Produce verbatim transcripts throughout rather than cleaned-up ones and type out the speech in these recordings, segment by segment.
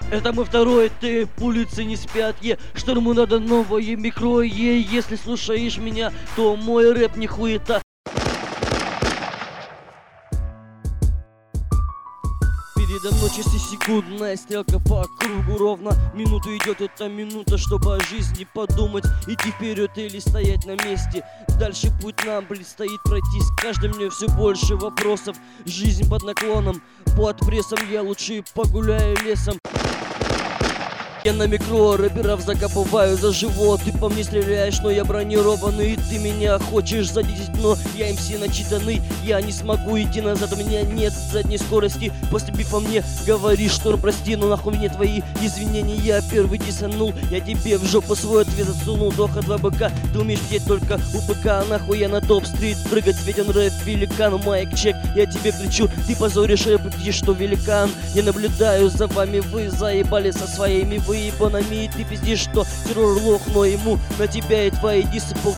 Это мой второй тэп, улицы не спят, е. Шторму надо новое микро, е. Если слушаешь меня, то мой рэп не хуета. Передо мной шестисекундная стрелка по кругу ровно. Минуту идет эта минута, чтобы о жизни подумать. Идти вперед или стоять на месте. Дальше путь нам предстоит пройти. С каждым днем все больше вопросов. Жизнь под наклоном, под прессом. Я лучше погуляю лесом. Я на микро рэперов закапываю за живот. Ты по мне стреляешь, но я бронированный. Ты меня хочешь задеть, но я эм си начитанный. Я не смогу идти назад, у меня нет задней скорости. После бифа мне говоришь, что прости, но нахуй мне твои извинения. Я первый дисанул, я тебе в жопу свой ответ засунул. Доха два быка, ты умеешь петь только у ПК. Нахуй я на топ-стрит прыгать, светен рэп великан. Майк чек, я тебе кричу, ты позоришь рэп, где что великан. Я наблюдаю за вами, вы заебали со своими вы ебанами, и ты пиздишь, что террор лох, но ему на тебя и твои дисы пол...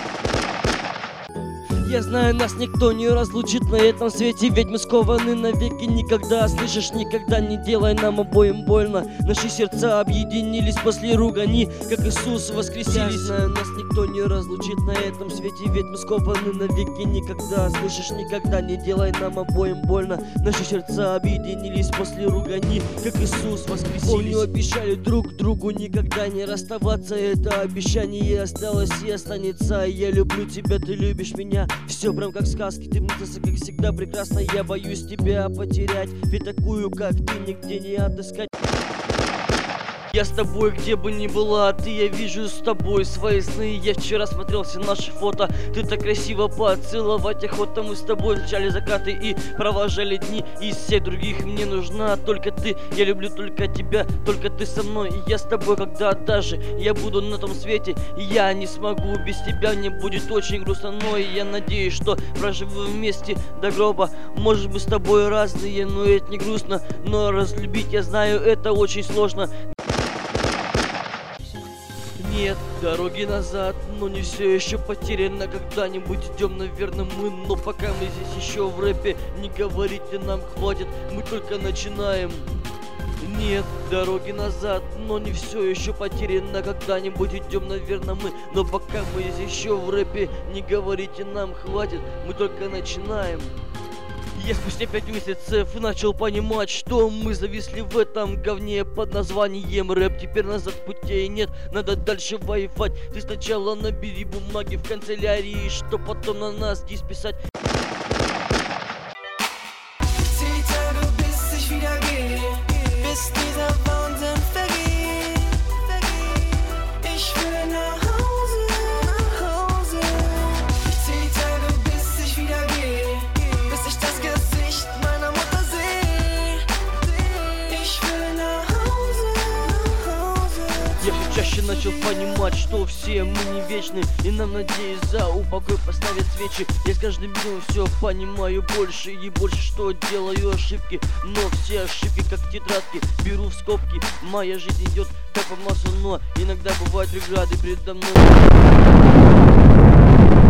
Я знаю, нас никто не разлучит на этом свете, ведь мы скованы навеки никогда. Слышишь, никогда не делай нам обоим больно. Наши сердца объединились после ругани, как Иисус воскресились. Я знаю, нас никто не разлучит на этом свете, ведь мы скованы навеки никогда. Слышишь, никогда не делай нам обоим больно. Наши сердца объединились после ругани, как Иисус воскресились. Помню, обещали друг другу никогда не расставаться. Это обещание осталось и останется. Я люблю тебя, ты любишь меня. Все прям как сказки, ты мне как всегда прекрасно. Я боюсь тебя потерять, ведь такую, как ты, нигде не отыскать. Я с тобой, где бы ни была, ты, я вижу с тобой свои сны. Я вчера смотрел все наши фото, ты так красиво поцеловать охота. Мы с тобой встречали закаты и провожали дни. Из всех других мне нужна только ты. Я люблю только тебя, только ты со мной. И я с тобой, когда даже я буду на том свете. Я не смогу без тебя, мне будет очень грустно. Но я надеюсь, что проживу вместе до гроба. Может быть, с тобой разные, но это не грустно. Но разлюбить, я знаю, это очень сложно. Нет дороги назад, но не все еще потеряно. Когда-нибудь идем, наверное, мы. Но пока мы здесь еще в рэпе, не говорите нам хватит, мы только начинаем. Нет дороги назад, но не все еще потеряно. Когда-нибудь идем, наверное, мы. Но пока мы здесь еще в рэпе, не говорите нам хватит, мы только начинаем. Я спустя пять месяцев начал понимать, что мы зависли в этом говне под названием рэп. Теперь назад путей нет, надо дальше воевать. Ты сначала набери бумаги в канцелярии, что потом на нас дис писать. Чаще начал понимать, что все мы не вечны, и нам, надеюсь, за упокой поставят свечи. Я с каждым днем все понимаю больше и больше, что делаю ошибки. Но все ошибки, как тетрадки, беру в скобки. Моя жизнь идет как по маслу, но иногда бывают преграды передо мной.